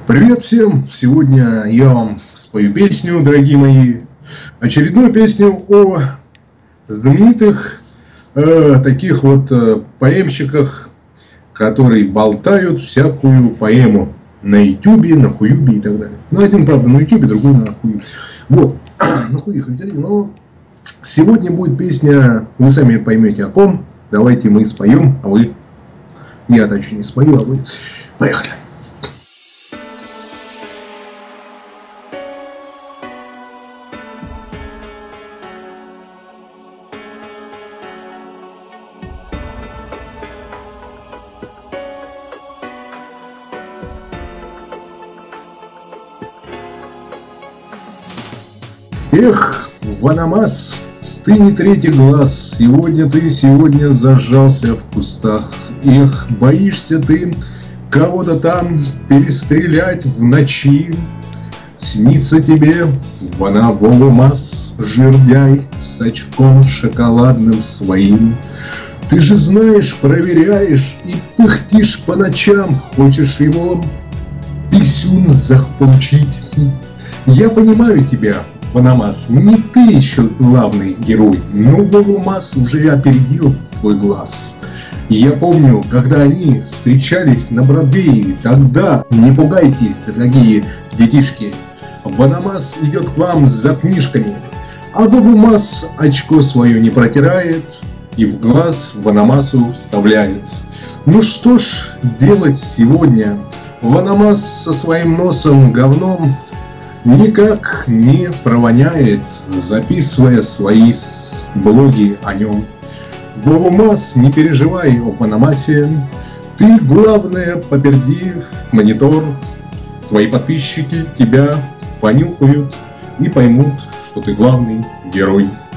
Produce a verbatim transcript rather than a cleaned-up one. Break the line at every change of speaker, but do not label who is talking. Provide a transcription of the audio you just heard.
Привет всем! Сегодня я вам спою песню, дорогие мои. Очередную песню о знаменитых э, таких вот э, поэмщиках, которые болтают всякую поэму на ютубе, на хуюбе и так далее. Ну, один, правда, на ютубе, другой на хуюбе. Вот, на хуе хотели, но сегодня будет песня, вы сами поймете о ком. Давайте мы споем, а вы... Я точнее спою, а вы... Поехали! Эх, Ванамас, ты не третий глаз, сегодня ты сегодня зажался в кустах. Эх, боишься ты кого-то там перестрелять в ночи. Снится тебе Ванамас, жердяй с очком шоколадным своим. Ты же знаешь, проверяешь и пыхтишь по ночам, хочешь его писюн заполучить. Я понимаю тебя, Ванамас, не ты еще главный герой, но Ванамас уже опередил твой глаз. Я помню, когда они встречались на Бродвее, тогда не пугайтесь, дорогие детишки. Ванамас идет к вам за книжками, а Ванамас очко свое не протирает и в глаз Ванамасу вставляет. Ну что ж делать сегодня? Ванамас со своим носом говном никак не провоняет, записывая свои блоги о нем. Ванамас, не переживай о Ванамасе, ты, главное, поперди монитор. Твои подписчики тебя понюхают и поймут, что ты главный герой.